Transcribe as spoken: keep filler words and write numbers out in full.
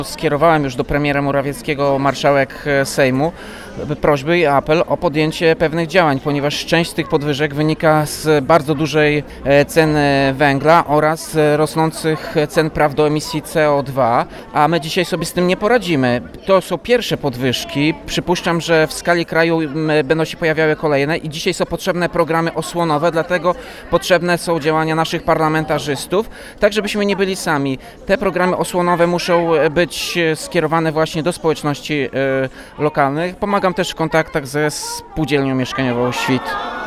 Skierowałem już do premiera Morawieckiego, marszałek Sejmu, prośby i apel o podjęcie pewnych działań, ponieważ część z tych podwyżek wynika z bardzo dużej ceny węgla oraz rosnących cen praw do emisji C O dwa, a my dzisiaj sobie z tym nie poradzimy. To są pierwsze podwyżki. Przypuszczam, że w skali kraju będą się pojawiały kolejne i dzisiaj są potrzebne programy osłonowe, dlatego potrzebne są działania naszych parlamentarzystów, tak żebyśmy nie byli sami. Te programy osłonowe muszą być skierowane właśnie do społeczności lokalnych. Pomagam też w kontaktach ze spółdzielnią mieszkaniową Świt.